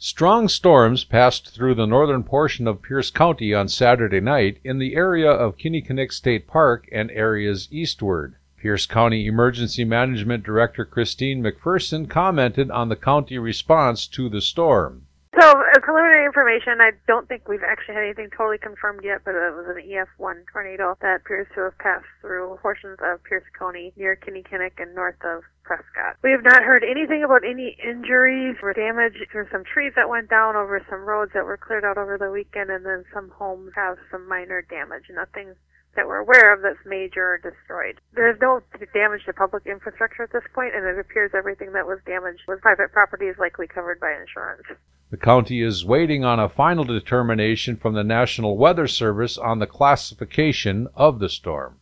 Strong storms passed through the northern portion of Pierce County on Saturday night in the area of Kinnickinnick State Park and areas eastward. Pierce County Emergency Management Director Christine McPherson commented on the county response to the storm. So, as preliminary information, I don't think we've actually had anything totally confirmed yet, but it was an EF1 tornado that appears to have passed through portions of Pierce County near Kinnickinnick and north of Prescott. We have not heard anything about any injuries or damage. There were some trees that went down over some roads that were cleared out over the weekend, and then some homes have some minor damage. Nothing that we're aware of that's major or destroyed. There's no damage to public infrastructure at this point, and it appears everything that was damaged with private property is likely covered by insurance. The county is waiting on a final determination from the National Weather Service on the classification of the storm.